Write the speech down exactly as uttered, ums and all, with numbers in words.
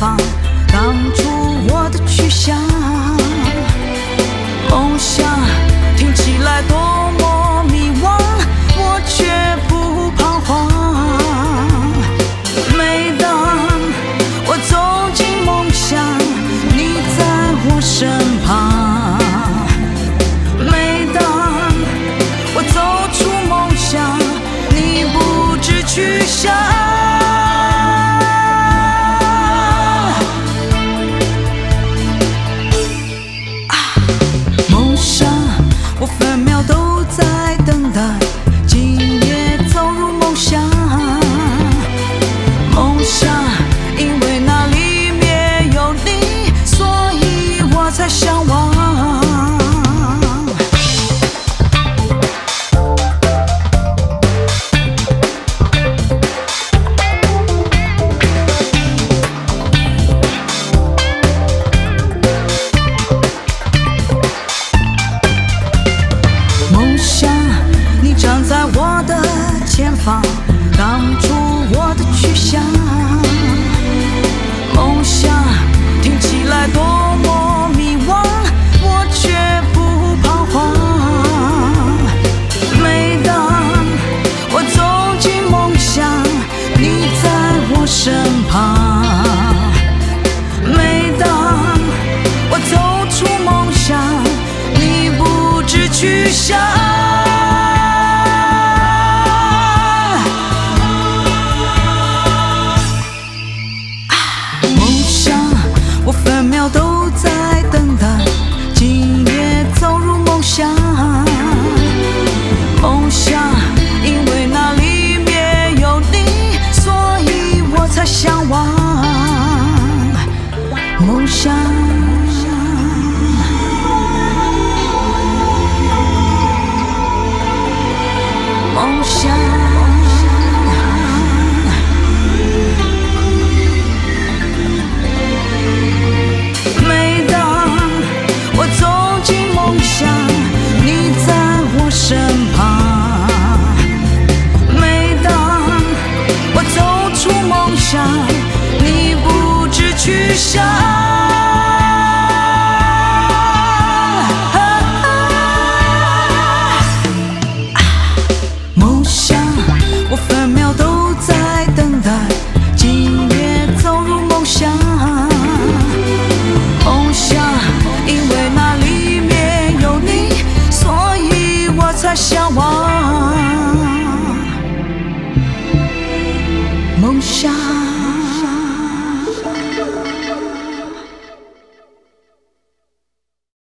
方，挡住我的去向。梦想听起来多么迷惘，我却不彷徨。每当我走进梦想，你在我身旁。每当我走出梦想，你不知去向。梦想，我分秒都在等待，今夜走入梦想。梦想，因为那里面有你，所以我才向往。梦想，你站在我的前方，挡住我的去向。梦想听起来多么迷惘，我却不彷徨。每当我走进梦想，你在我身旁。每当我走出梦想，你不知去向。我分秒都在等待，今夜走入梦想。梦想，因为那里面有你，所以我才向往。梦想，梦想。身旁，每当我走出梦想，